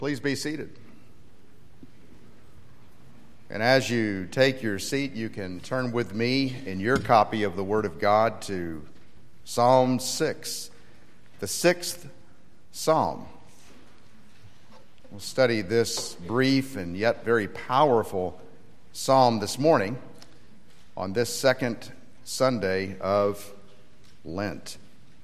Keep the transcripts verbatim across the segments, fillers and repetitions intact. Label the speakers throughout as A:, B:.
A: Please be seated. And as you take your seat, you can turn with me in your copy of the Word of God to Psalm six, the sixth Psalm. We'll study this brief and yet very powerful psalm this morning on this second Sunday of Lent.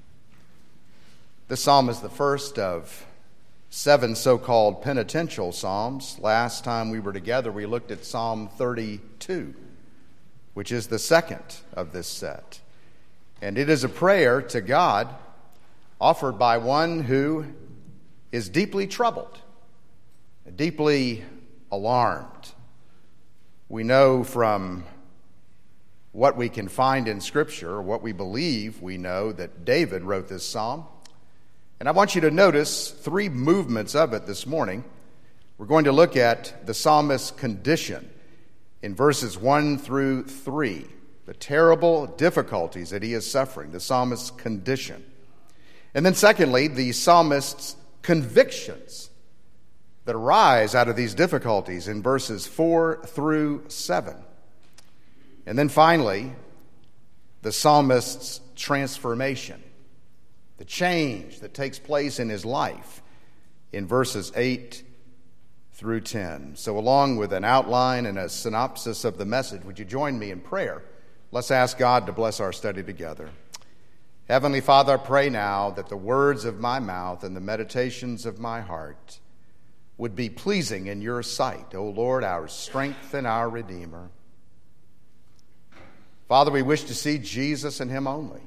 A: This psalm is the first of seven so-called penitential psalms. Last time we were together, we looked at Psalm thirty-two, which is the second of this set. And it is a prayer to God offered by one who is deeply troubled, deeply alarmed. We know from what we can find in Scripture, what we believe we know, that David wrote this psalm. And I want you to notice three movements of it this morning. We're going to look at the psalmist's condition in verses one through three, the terrible difficulties that he is suffering, the psalmist's condition. And then secondly, the psalmist's convictions that arise out of these difficulties in verses four through seven. And then finally, the psalmist's transformation, the change that takes place in his life in verses eight through ten. So along with an outline and a synopsis of the message, would you join me in prayer? Let's ask God to bless our study together. Heavenly Father, I pray now that the words of my mouth and the meditations of my heart would be pleasing in your sight, O Lord, our strength and our Redeemer. Father, we wish to see Jesus and him only.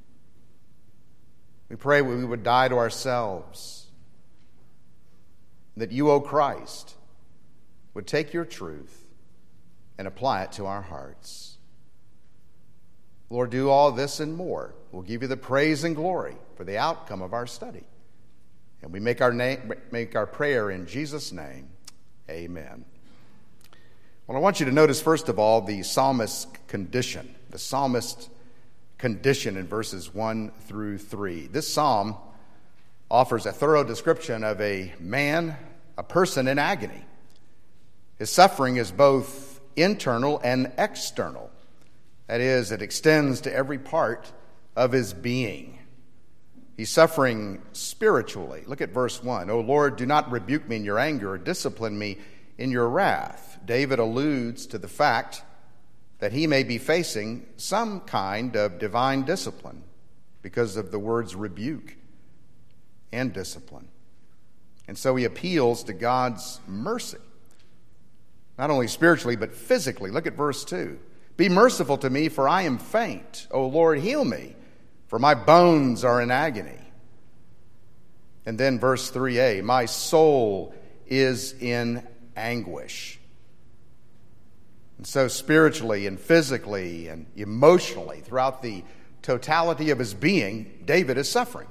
A: We pray we would die to ourselves, that you, O Christ, would take your truth and apply it to our hearts. Lord, do all this and more. We'll give you the praise and glory for the outcome of our study. And we make our, name, make our prayer in Jesus' name. Amen. Well, I want you to notice, first of all, the psalmist's condition. The psalmist's condition in verses one through three. This psalm offers a thorough description of a man, a person in agony. His suffering is both internal and external. That is, it extends to every part of his being. He's suffering spiritually. Look at verse one. O Lord, do not rebuke me in your anger or discipline me in your wrath. David alludes to the fact that he may be facing some kind of divine discipline because of the words rebuke and discipline. And so he appeals to God's mercy, not only spiritually, but physically. Look at verse two. Be merciful to me, for I am faint. O Lord, heal me, for my bones are in agony. And then verse three a, my soul is in anguish. And so spiritually and physically and emotionally, throughout the totality of his being, David is suffering.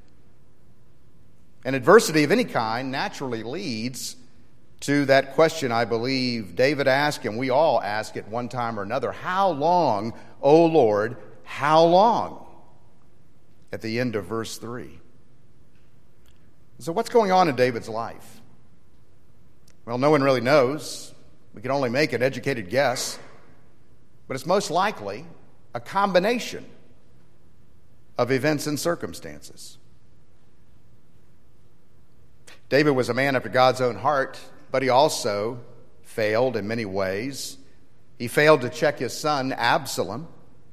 A: And adversity of any kind naturally leads to that question I believe David asked, and we all ask at one time or another, how long, O Lord, how long? At the end of verse three. So what's going on in David's life? Well, no one really knows. We can only make an educated guess, but it's most likely a combination of events and circumstances. David was a man after God's own heart, but he also failed in many ways. He failed to check his son Absalom,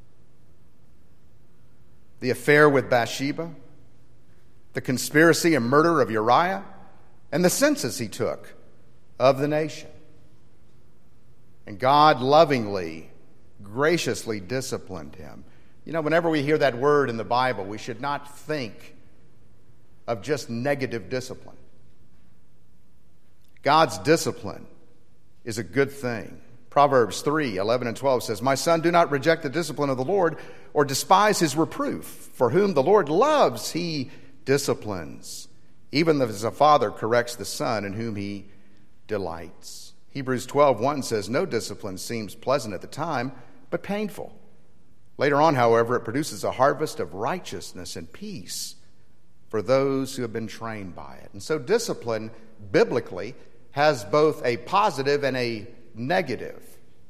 A: the affair with Bathsheba, the conspiracy and murder of Uriah, and the census he took of the nation. And God lovingly, graciously disciplined him. You know, whenever we hear that word in the Bible, we should not think of just negative discipline. God's discipline is a good thing. Proverbs three, eleven and twelve says, my son, do not reject the discipline of the Lord or despise his reproof. For whom the Lord loves, he disciplines. Even as a father corrects the son in whom he delights. Hebrews twelve one says, no discipline seems pleasant at the time, but painful. Later on, however, it produces a harvest of righteousness and peace for those who have been trained by it. And so discipline, biblically, has both a positive and a negative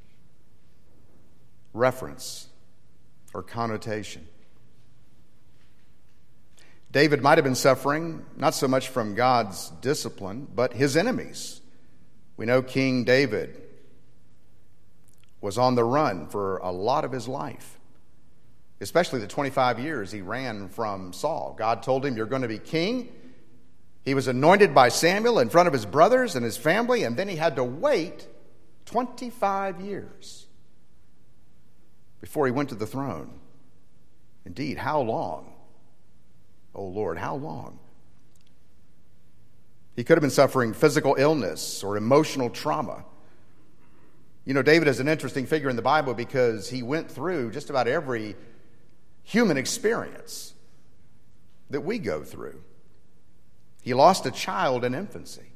A: reference or connotation. David might have been suffering not so much from God's discipline, but his enemies. We know King David was on the run for a lot of his life, especially the twenty-five years he ran from Saul. God told him, "You're going to be king." He was anointed by Samuel in front of his brothers and his family, and then he had to wait twenty-five years before he went to the throne. Indeed, how long? Oh Lord, how long? He could have been suffering physical illness or emotional trauma. You know, David is an interesting figure in the Bible because he went through just about every human experience that we go through. He lost a child in infancy.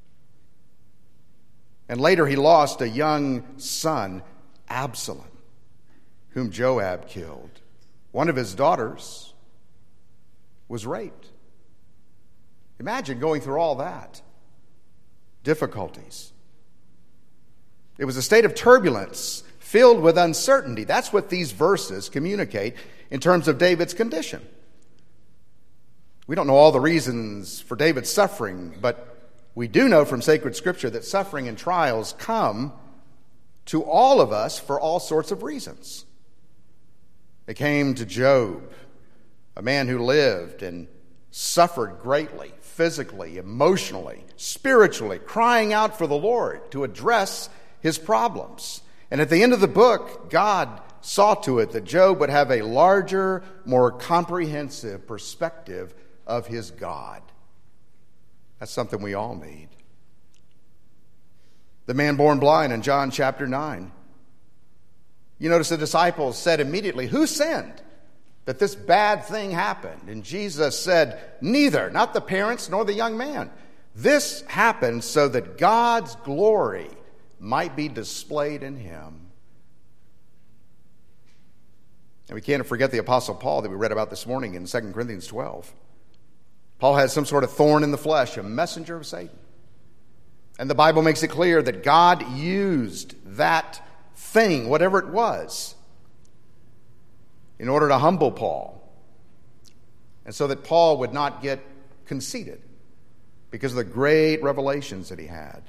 A: And later he lost a young son, Absalom, whom Joab killed. One of his daughters was raped. Imagine going through all that. Difficulties. It was a state of turbulence filled with uncertainty. That's what these verses communicate in terms of David's condition. We don't know all the reasons for David's suffering, but we do know from sacred scripture that suffering and trials come to all of us for all sorts of reasons. They came to Job, a man who lived and suffered greatly, physically, emotionally, spiritually, crying out for the Lord to address his problems. And at the end of the book, God saw to it that Job would have a larger, more comprehensive perspective of his God. That's something we all need. The man born blind in John chapter nine. You notice the disciples said immediately, "Who sinned that this bad thing happened?" And Jesus said, "Neither, not the parents nor the young man. This happened so that God's glory might be displayed in him." And we can't forget the Apostle Paul that we read about this morning in Second Corinthians twelve. Paul had some sort of thorn in the flesh, a messenger of Satan. And the Bible makes it clear that God used that thing, whatever it was, in order to humble Paul. And so that Paul would not get conceited because of the great revelations that he had.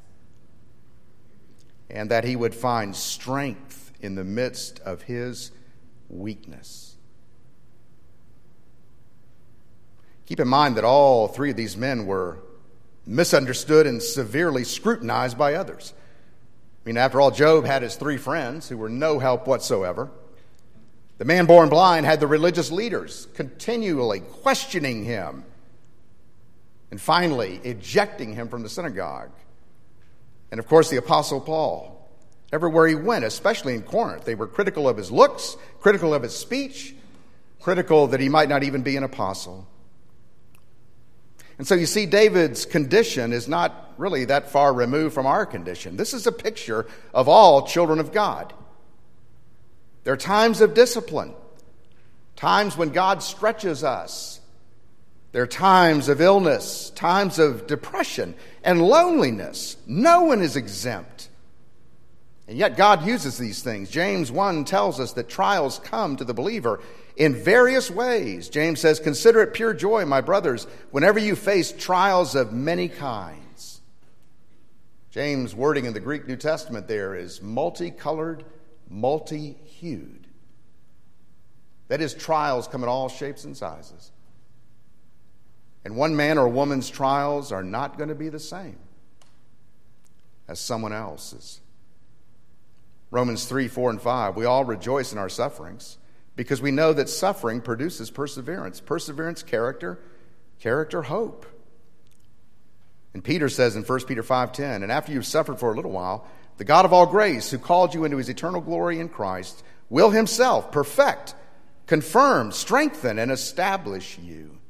A: And that he would find strength in the midst of his weakness. Keep in mind that all three of these men were misunderstood and severely scrutinized by others. I mean, after all, Job had his three friends who were no help whatsoever. The man born blind had the religious leaders continually questioning him and finally ejecting him from the synagogue. And of course, the Apostle Paul, everywhere he went, especially in Corinth, they were critical of his looks, critical of his speech, critical that he might not even be an apostle. And so you see, David's condition is not really that far removed from our condition. This is a picture of all children of God. There are times of discipline, times when God stretches us. There are times of illness, times of depression and loneliness. No one is exempt. And yet God uses these things. James one tells us that trials come to the believer in various ways. James says, "Consider it pure joy, my brothers, whenever you face trials of many kinds." James' wording in the Greek New Testament there is multicolored, multi-hued. That is, trials come in all shapes and sizes. And one man or woman's trials are not going to be the same as someone else's. Romans three, four, and five, we all rejoice in our sufferings because we know that suffering produces perseverance. Perseverance, character, character, hope. And Peter says in First Peter five ten, "And after you've suffered for a little while, the God of all grace, who called you into his eternal glory in Christ, will himself perfect, confirm, strengthen, and establish you."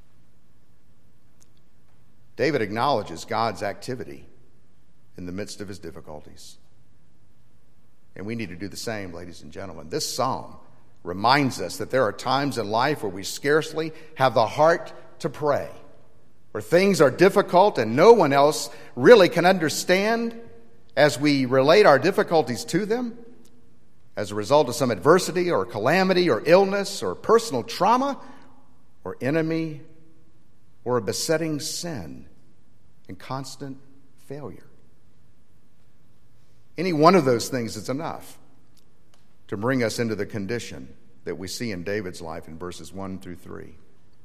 A: David acknowledges God's activity in the midst of his difficulties. And we need to do the same, ladies and gentlemen. This psalm reminds us that there are times in life where we scarcely have the heart to pray, where things are difficult and no one else really can understand as we relate our difficulties to them, as a result of some adversity or calamity or illness or personal trauma or enemy or a besetting sin and constant failure. Any one of those things is enough to bring us into the condition that we see in David's life in verses one through three.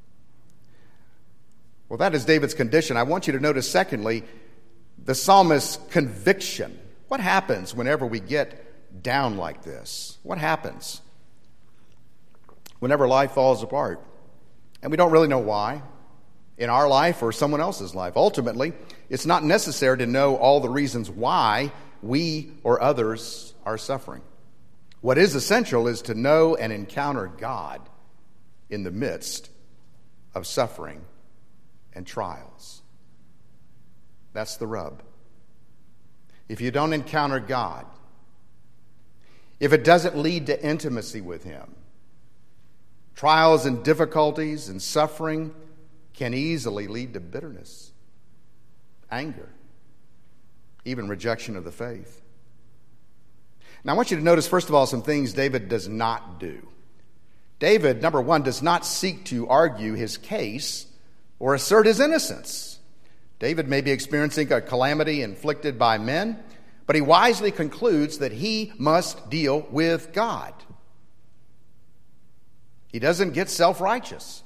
A: Well, that is David's condition. I want you to notice, secondly, the psalmist's conviction. What happens whenever we get down like this? What happens whenever life falls apart and we don't really know why in our life or someone else's life? Ultimately, it's not necessary to know all the reasons why we or others are suffering. What is essential is to know and encounter God in the midst of suffering and trials. That's the rub. If you don't encounter God, if it doesn't lead to intimacy with Him, trials and difficulties and suffering can easily lead to bitterness, anger, even rejection of the faith. Now, I want you to notice, first of all, some things David does not do. David, number one, does not seek to argue his case or assert his innocence. David may be experiencing a calamity inflicted by men, but he wisely concludes that he must deal with God. He doesn't get self-righteous.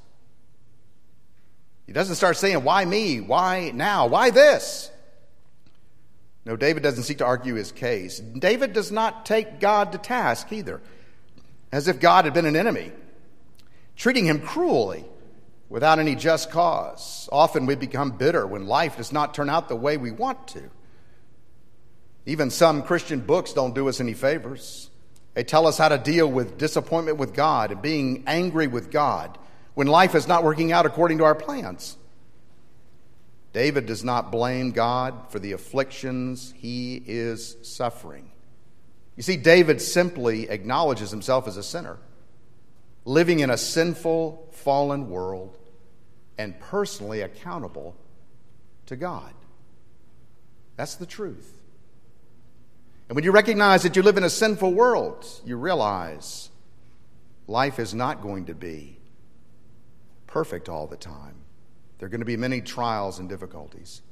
A: He doesn't start saying, why me? Why now? Why this? No, David doesn't seek to argue his case. David does not take God to task either, as if God had been an enemy, treating him cruelly without any just cause. Often we become bitter when life does not turn out the way we want to. Even some Christian books don't do us any favors. They tell us how to deal with disappointment with God and being angry with God when life is not working out according to our plans. David does not blame God for the afflictions he is suffering. You see, David simply acknowledges himself as a sinner, living in a sinful, fallen world, and personally accountable to God. That's the truth. And when you recognize that you live in a sinful world, you realize life is not going to be perfect all the time. There are going to be many trials and difficulties.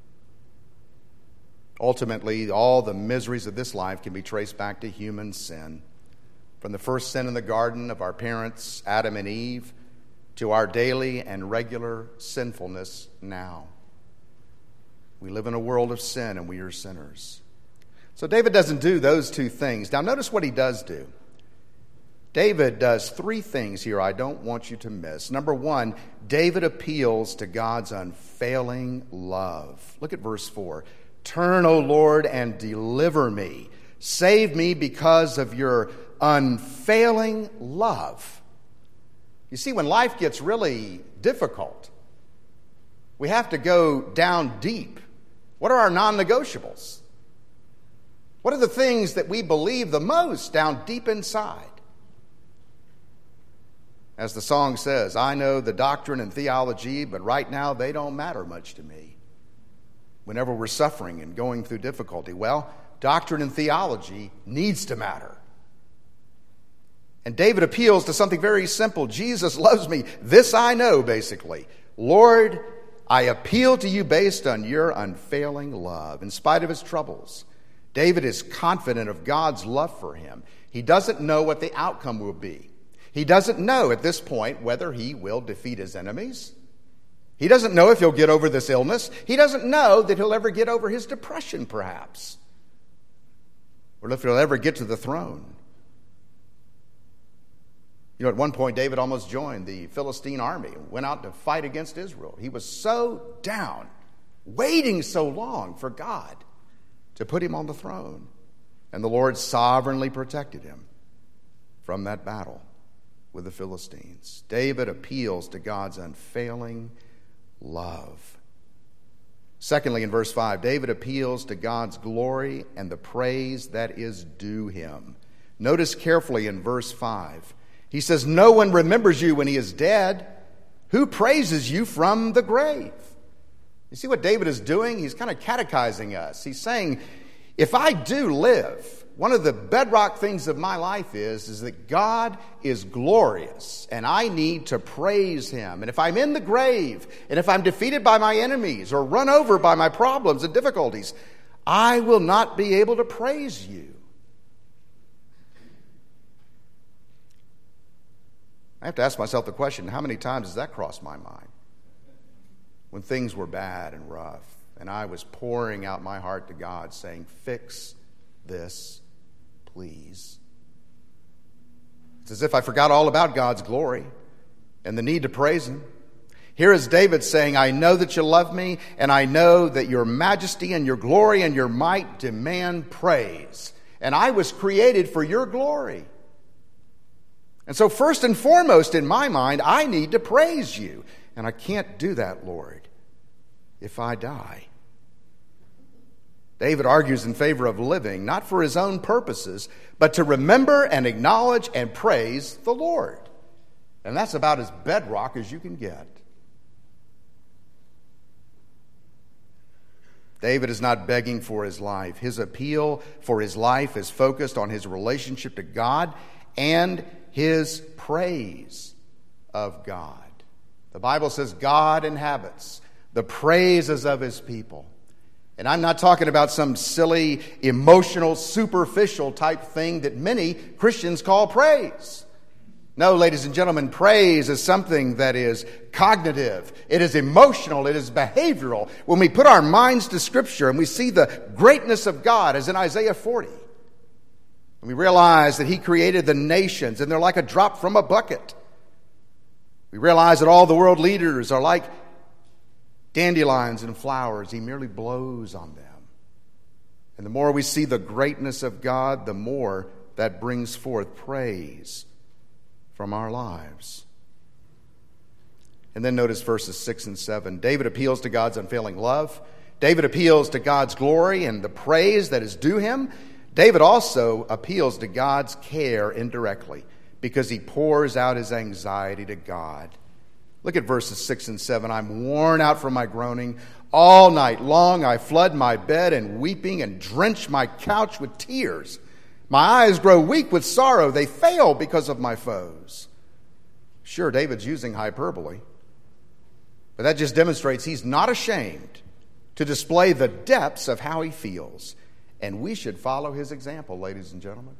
A: Ultimately, all the miseries of this life can be traced back to human sin. From the first sin in the garden of our parents, Adam and Eve, to our daily and regular sinfulness now. We live in a world of sin and we are sinners. So David doesn't do those two things. Now notice what he does do. David does three things here I don't want you to miss. Number one, David appeals to God's unfailing love. Look at verse four. Turn, O Lord, and deliver me. Save me because of your unfailing love. You see, when life gets really difficult, we have to go down deep. What are our non-negotiables? What are the things that we believe the most down deep inside? As the song says, I know the doctrine and theology, but right now they don't matter much to me. Whenever we're suffering and going through difficulty, well, doctrine and theology needs to matter. And David appeals to something very simple. Jesus loves me. This I know, basically. Lord, I appeal to you based on your unfailing love. In spite of his troubles, David is confident of God's love for him. He doesn't know what the outcome will be. He doesn't know at this point whether he will defeat his enemies. He doesn't know if he'll get over this illness. He doesn't know that he'll ever get over his depression, perhaps. Or if he'll ever get to the throne. You know, at one point, David almost joined the Philistine army and went out to fight against Israel. He was so down, waiting so long for God to put him on the throne. And the Lord sovereignly protected him from that battle with the Philistines. David appeals to God's unfailing love. Secondly, in verse five, David appeals to God's glory and the praise that is due him. Notice carefully in verse five. He says, no one remembers you when he is dead. Who praises you from the grave? You see what David is doing? He's kind of catechizing us. He's saying, if I do live, one of the bedrock things of my life is, is that God is glorious, and I need to praise Him. And if I'm in the grave, and if I'm defeated by my enemies, or run over by my problems and difficulties, I will not be able to praise you. I have to ask myself the question, how many times has that crossed my mind? When things were bad and rough, and I was pouring out my heart to God, saying, fix this, please. It's as if I forgot all about God's glory and the need to praise Him. Here is David saying, I know that you love me, and I know that your majesty and your glory and your might demand praise. And I was created for your glory. And so first and foremost in my mind, I need to praise you. And I can't do that, Lord, if I die. David argues in favor of living, not for his own purposes, but to remember and acknowledge and praise the Lord. And that's about as bedrock as you can get. David is not begging for his life. His appeal for his life is focused on his relationship to God and his praise of God. The Bible says God inhabits the praises of His people. And I'm not talking about some silly, emotional, superficial type thing that many Christians call praise. No, ladies and gentlemen, praise is something that is cognitive. It is emotional. It is behavioral. When we put our minds to Scripture and we see the greatness of God, as in Isaiah forty, and we realize that He created the nations and they're like a drop from a bucket. We realize that all the world leaders are like dandelions and flowers. He merely blows on them. And the more we see the greatness of God, the more that brings forth praise from our lives. And then notice verses six and seven. David appeals to God's unfailing love. David appeals to God's glory and the praise that is due Him. David also appeals to God's care indirectly because he pours out his anxiety to God. Look at verses six and seven. I'm worn out from my groaning. All night long I flood my bed in weeping and drench my couch with tears. My eyes grow weak with sorrow. They fail because of my foes. Sure, David's using hyperbole, but that just demonstrates he's not ashamed to display the depths of how he feels. And we should follow his example, ladies and gentlemen.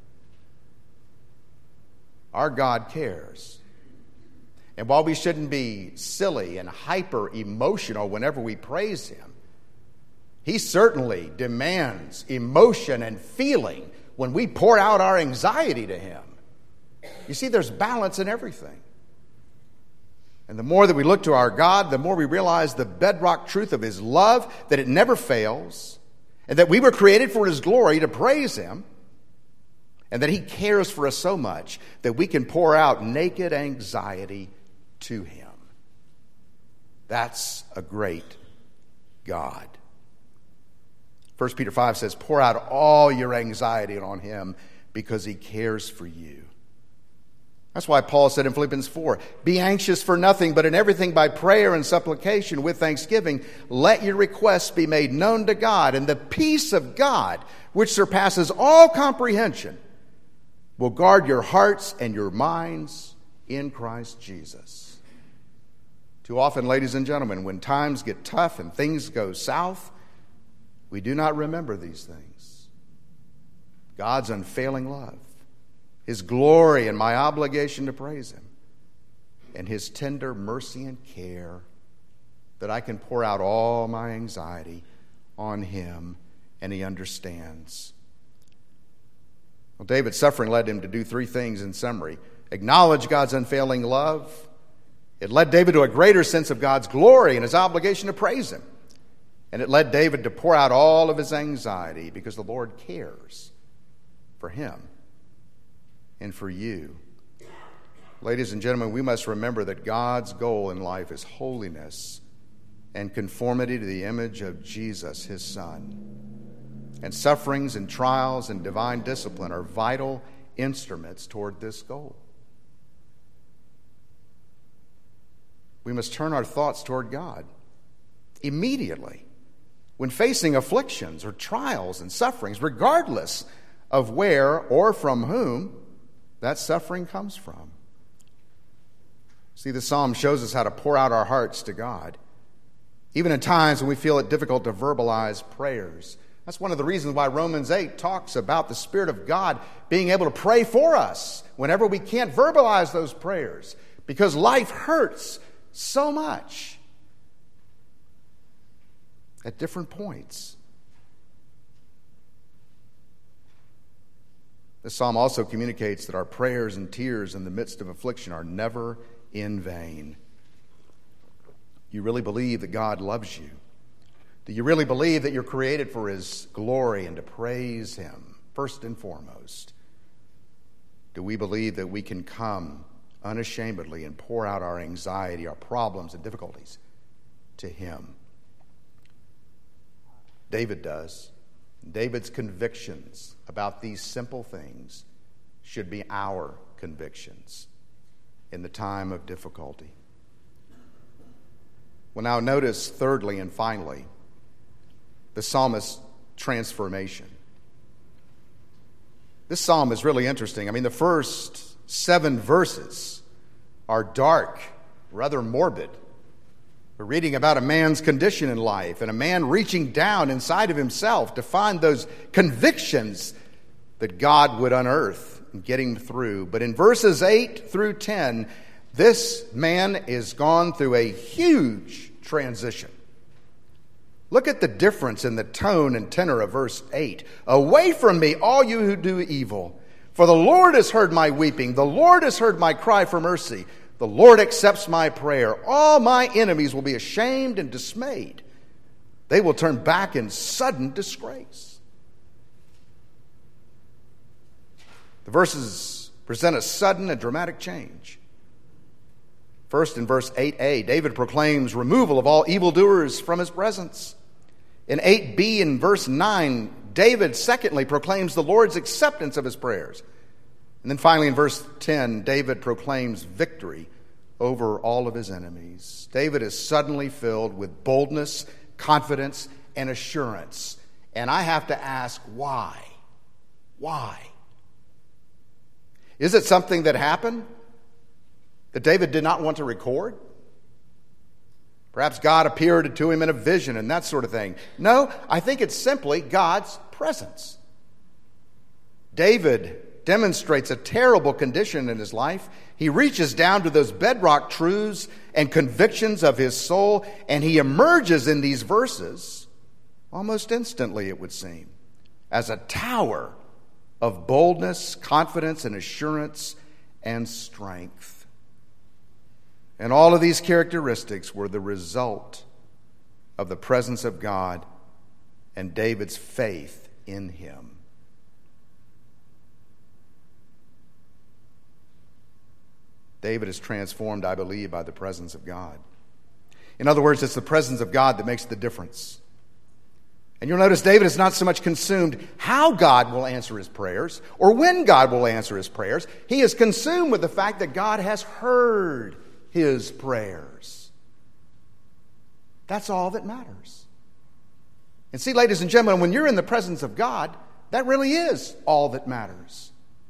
A: Our God cares. And while we shouldn't be silly and hyper-emotional whenever we praise Him, He certainly demands emotion and feeling when we pour out our anxiety to Him. You see, there's balance in everything. And the more that we look to our God, the more we realize the bedrock truth of His love, that it never fails, and that we were created for His glory to praise Him, and that He cares for us so much that we can pour out naked anxiety to Him. That's a great God. First Peter five says, pour out all your anxiety on Him because He cares for you. That's why Paul said in Philippians four, be anxious for nothing, but in everything by prayer and supplication with thanksgiving, let your requests be made known to God, and the peace of God, which surpasses all comprehension, will guard your hearts and your minds in Christ Jesus. Too often, ladies and gentlemen, when times get tough and things go south, we do not remember these things. God's unfailing love, His glory and my obligation to praise Him, and His tender mercy and care that I can pour out all my anxiety on Him, and He understands. Well, David's suffering led him to do three things in summary. Acknowledge God's unfailing love. It led David to a greater sense of God's glory and his obligation to praise Him. And it led David to pour out all of his anxiety because the Lord cares for him and for you. Ladies and gentlemen, we must remember that God's goal in life is holiness and conformity to the image of Jesus, His Son. And sufferings and trials and divine discipline are vital instruments toward this goal. we must turn our thoughts toward God immediately when facing afflictions or trials and sufferings, regardless of where or from whom that suffering comes from. See, the psalm shows us how to pour out our hearts to God, even in times when we feel it difficult to verbalize prayers. That's one of the reasons why Romans eight talks about the Spirit of God being able to pray for us whenever we can't verbalize those prayers, because life hurts so much at different points. The psalm also communicates that our prayers and tears in the midst of affliction are never in vain. You really believe that God loves you? Do you really believe that you're created for His glory and to praise Him first and foremost? Do we believe that we can come unashamedly and pour out our anxiety, our problems and difficulties to Him? David does. David's convictions about these simple things should be our convictions in the time of difficulty. Well, now notice thirdly and finally, the psalmist's transformation. This psalm is really interesting. I mean, the first seven verses are dark, rather morbid. We're reading about a man's condition in life and a man reaching down inside of himself to find those convictions that God would unearth and get him through. But in verses eight through ten, this man is gone through a huge transition. Look at the difference in the tone and tenor of verse eight. Away from me, all you who do evil, for the Lord has heard my weeping. The Lord has heard my cry for mercy. The Lord accepts my prayer. All my enemies will be ashamed and dismayed. They will turn back in sudden disgrace. The verses present a sudden and dramatic change. First, in verse eight a, David proclaims removal of all evildoers from his presence. In eight b and verse nine, David secondly proclaims the Lord's acceptance of his prayers. And then finally in verse ten, David proclaims victory over all of his enemies. David is suddenly filled with boldness, confidence, and assurance. And I have to ask, why? Why? Is it something that happened that David did not want to record? Perhaps God appeared to him in a vision and that sort of thing. No, I think it's simply God's presence. David demonstrates a terrible condition in his life. He reaches down to those bedrock truths and convictions of his soul, and he emerges in these verses, almost instantly it would seem, as a tower of boldness, confidence, and assurance and strength. And all of these characteristics were the result of the presence of God and David's faith in Him. David is transformed, I believe, by the presence of God. In other words, it's the presence of God that makes the difference. And you'll notice David is not so much consumed how God will answer his prayers or when God will answer his prayers. He is consumed with the fact that God has heard his prayers. That's all that matters. And see, ladies and gentlemen, when you're in the presence of God, that really is all that matters.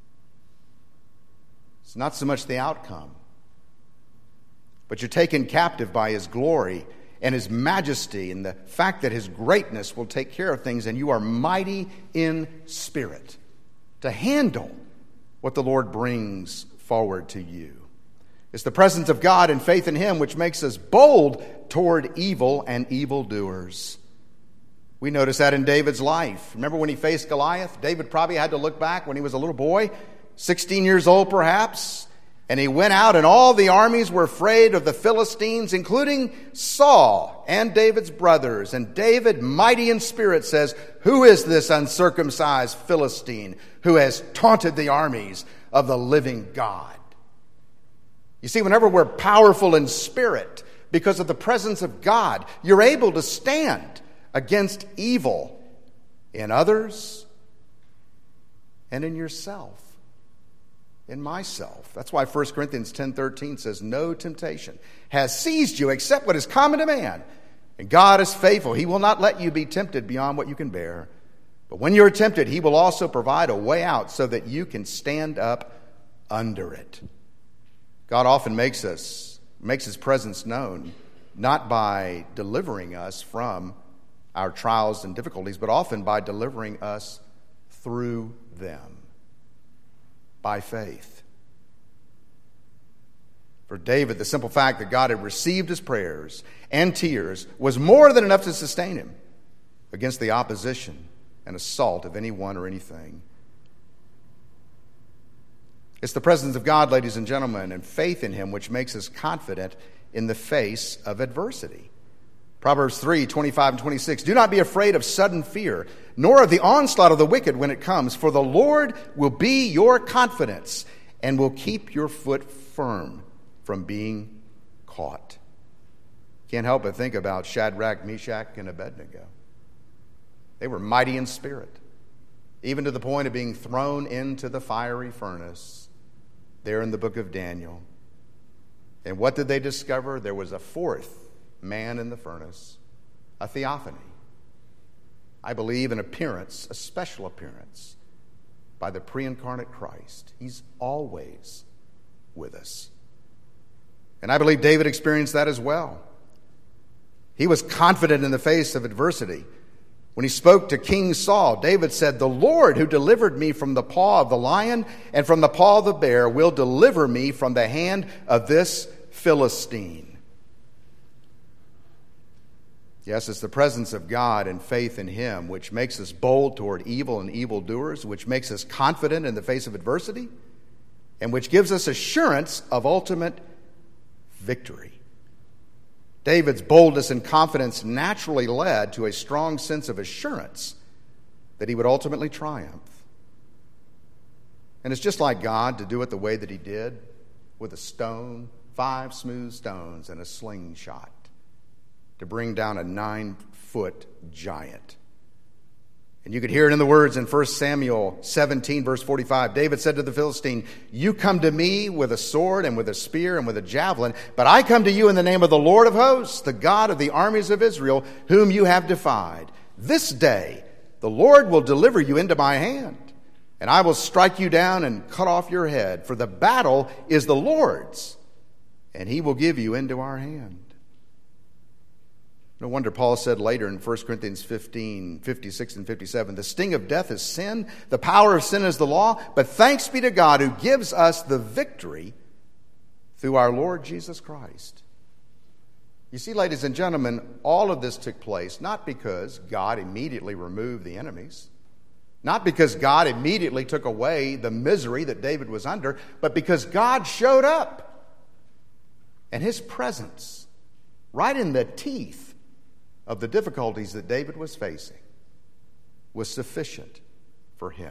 A: It's not so much the outcome, but you're taken captive by His glory and His majesty and the fact that His greatness will take care of things, and you are mighty in spirit to handle what the Lord brings forward to you. It's the presence of God and faith in Him which makes us bold toward evil and evildoers. We notice that in David's life. Remember when he faced Goliath? David probably had to look back when he was a little boy, sixteen years old perhaps, and he went out and all the armies were afraid of the Philistines, including Saul and David's brothers. And David, mighty in spirit, says, "Who is this uncircumcised Philistine who has taunted the armies of the living God?" You see, whenever we're powerful in spirit because of the presence of God, you're able to stand against evil in others and in yourself. in myself. That's why First Corinthians ten thirteen says, no temptation has seized you except what is common to man. And God is faithful. He will not let you be tempted beyond what you can bear. But when you're tempted, he will also provide a way out so that you can stand up under it. God often makes us, makes his presence known, not by delivering us from our trials and difficulties, but often by delivering us through them, by faith. For David, the simple fact that God had received his prayers and tears was more than enough to sustain him against the opposition and assault of anyone or anything. It's the presence of God, ladies and gentlemen, and faith in him which makes us confident in the face of adversity. Proverbs three, twenty-five and twenty-six, do not be afraid of sudden fear, nor of the onslaught of the wicked when it comes, for the Lord will be your confidence and will keep your foot firm from being caught. Can't help but think about Shadrach, Meshach, and Abednego. They were mighty in spirit, even to the point of being thrown into the fiery furnace there in the book of Daniel. And what did they discover? There was a fourth man in the furnace, a theophany. I believe an appearance, a special appearance by the pre-incarnate Christ. He's always with us. And I believe David experienced that as well. He was confident in the face of adversity. When he spoke to King Saul, David said, the Lord who delivered me from the paw of the lion and from the paw of the bear will deliver me from the hand of this Philistine. Yes, it's the presence of God and faith in him which makes us bold toward evil and evildoers, which makes us confident in the face of adversity, and which gives us assurance of ultimate victory. David's boldness and confidence naturally led to a strong sense of assurance that he would ultimately triumph. And it's just like God to do it the way that he did, with a stone, five smooth stones, and a slingshot, to bring down a nine-foot giant. And you could hear it in the words in First Samuel seventeen, verse forty-five. David said to the Philistine, you come to me with a sword and with a spear and with a javelin, but I come to you in the name of the Lord of hosts, the God of the armies of Israel, whom you have defied. This day the Lord will deliver you into my hand, and I will strike you down and cut off your head, for the battle is the Lord's, and he will give you into our hand. No wonder Paul said later in First Corinthians fifteen, fifty-six and fifty-seven, the sting of death is sin, the power of sin is the law, but thanks be to God who gives us the victory through our Lord Jesus Christ. You see, ladies and gentlemen, all of this took place not because God immediately removed the enemies, not because God immediately took away the misery that David was under, but because God showed up, and his presence right in the teeth of the difficulties that David was facing was sufficient for him.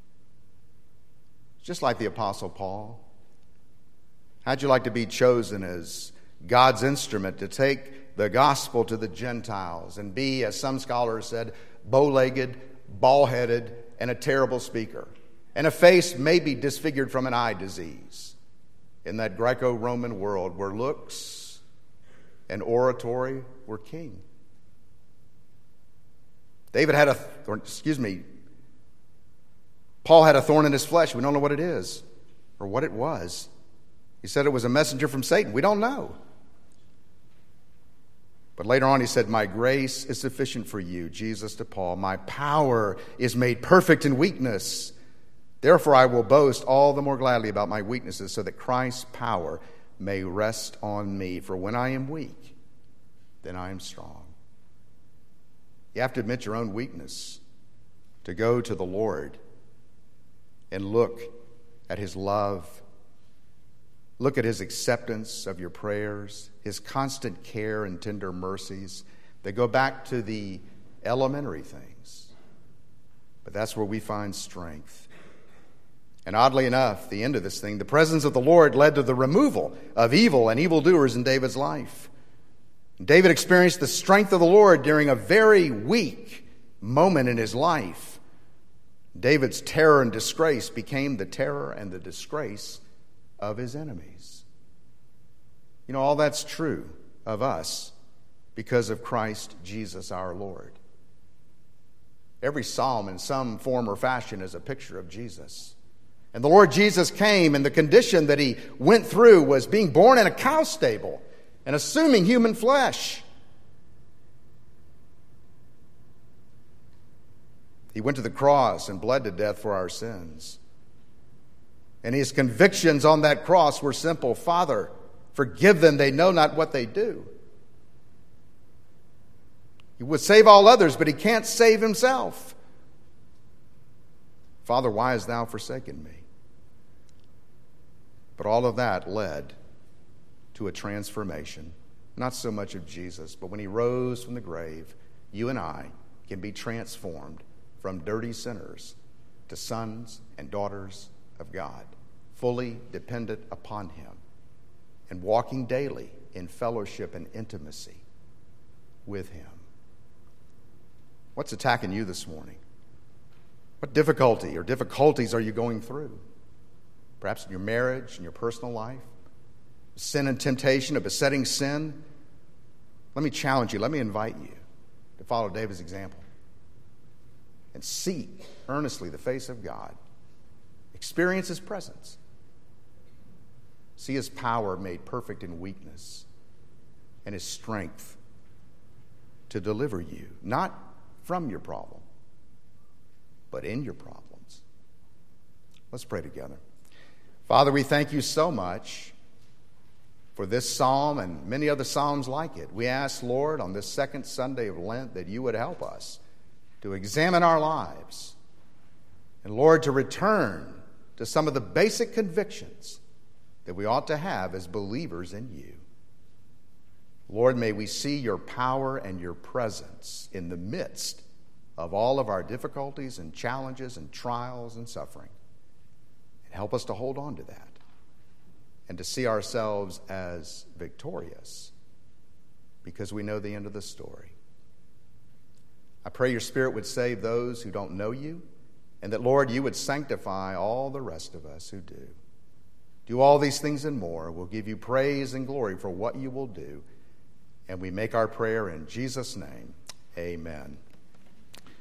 A: Just like the Apostle Paul. How'd you like to be chosen as God's instrument to take the gospel to the Gentiles and be, as some scholars said, bow-legged, bald-headed, and a terrible speaker, and a face maybe disfigured from an eye disease in that Greco-Roman world where looks and oratory were king? David had a, or excuse me, Paul had a thorn in his flesh. We don't know what it is or what it was. He said it was a messenger from Satan. We don't know. But later on he said, my grace is sufficient for you, Jesus to Paul. My power is made perfect in weakness. Therefore I will boast all the more gladly about my weaknesses, so that Christ's power may rest on me. For when I am weak, then I am strong. You have to admit your own weakness to go to the Lord and look at his love. Look at his acceptance of your prayers, his constant care and tender mercies. They go back to the elementary things. But that's where we find strength. And oddly enough, the end of this thing, the presence of the Lord led to the removal of evil and evildoers in David's life. David experienced the strength of the Lord during a very weak moment in his life. David's terror and disgrace became the terror and the disgrace of his enemies. You know, all that's true of us because of Christ Jesus our Lord. Every psalm in some form or fashion is a picture of Jesus. And the Lord Jesus came, and the condition that he went through was being born in a cow stable and assuming human flesh. He went to the cross and bled to death for our sins. And his convictions on that cross were simple. Father, forgive them, they know not what they do. He would save all others, but he can't save himself. Father, why hast thou forsaken me? But all of that led to a transformation, not so much of Jesus, but when he rose from the grave, you and I can be transformed from dirty sinners to sons and daughters of God, fully dependent upon him and walking daily in fellowship and intimacy with him. What's attacking you this morning? What difficulty or difficulties are you going through? Perhaps in your marriage, in your personal life, sin and temptation, a besetting sin. Let me challenge you, let me invite you to follow David's example and seek earnestly the face of God. Experience his presence. See his power made perfect in weakness and his strength to deliver you, not from your problem, but in your problems. Let's pray together. Father, we thank you so much for this psalm and many other psalms like it. We ask, Lord, on this second Sunday of Lent, that you would help us to examine our lives, and Lord, to return to some of the basic convictions that we ought to have as believers in you. Lord, may we see your power and your presence in the midst of all of our difficulties and challenges and trials and suffering. And help us to hold on to that and to see ourselves as victorious because we know the end of the story. I pray your Spirit would save those who don't know you, and that, Lord, you would sanctify all the rest of us who do. Do all these things and more. We'll give you praise and glory for what you will do, and we make our prayer in Jesus' name. Amen.